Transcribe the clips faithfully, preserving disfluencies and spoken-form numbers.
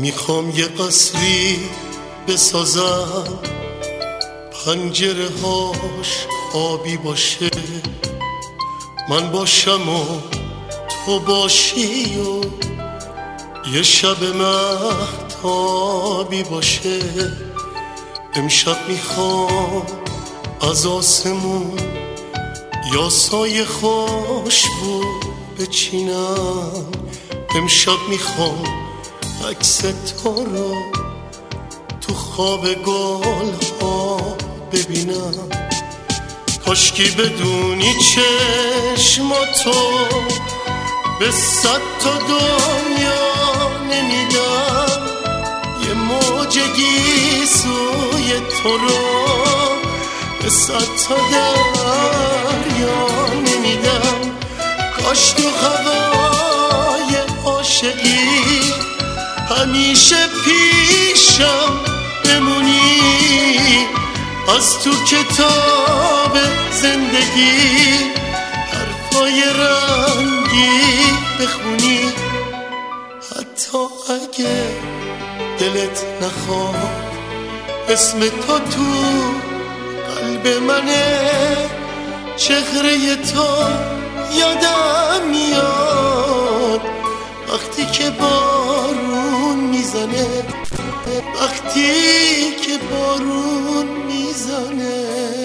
میخوام یه قصری بسازم پنجره هاش آبی باشه، من باشم و تو باشی و یه شب مهتابی باشه. امشب میخوام از آسمون یا سایه خوشبو بچینم، امشب میخوام عکس تو رو تو خواب گل ها ببینم. کاشکی بدونی چشماتو به صد تا دنیا نمیدم، یه موج گیسوی تو رو به صد تا دریا نمیدم. کاش تو هوای عاشقی همیشه پیشم بمونی، از تو کتاب زندگی حرفای رنگی بخونی. حتی اگه دلت نخواد اسم تو تو قلب منه، چهره تو یادم میاد وقتی که بارون میزنه، وقتی که بارون میزنه.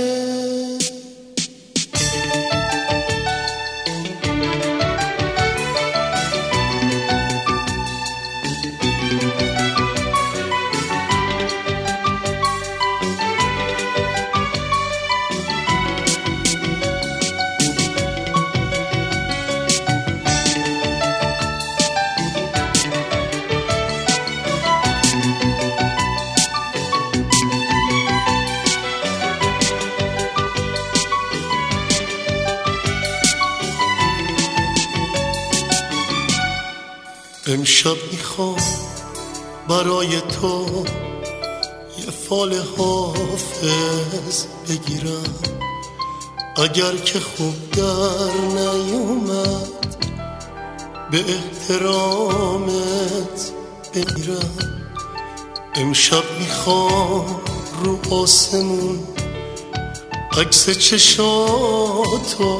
امشب میخوام برای تو یه فال حافظ بگیرم، اگر که خوب در نیومد به احترامت بگیرم. امشب میخوام رو آسمون عکس چشاتو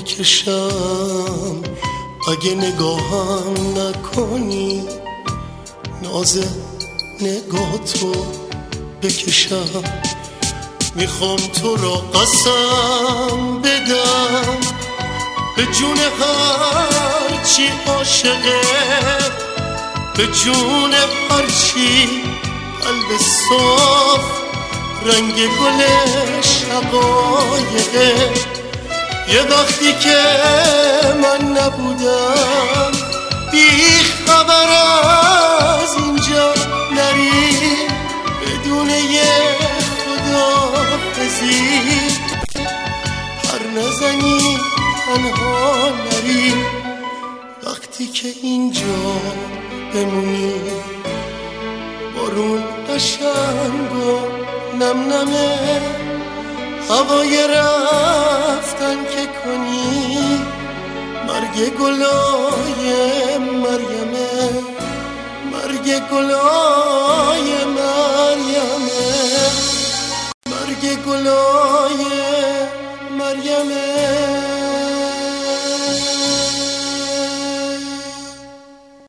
بکشم، اگه نگاهم نکنی ناز نگاتو بکشم. میخوام تو را قسم بدم به جون هرچی عاشقه، به جون هرچی قلب صاف رنگ گل شقایقه. یه وقتی که من نبودم بی خبر از اینجا نری، بدون یه خداحافظی پر نزنی تنها نری. وقتی که اینجا بمونی بارون قشنگ و نم نمه، هوای رفتن که کنی مرگ گلای مریمه، مرگ گلای مریمه، مرگ گلای مریمه.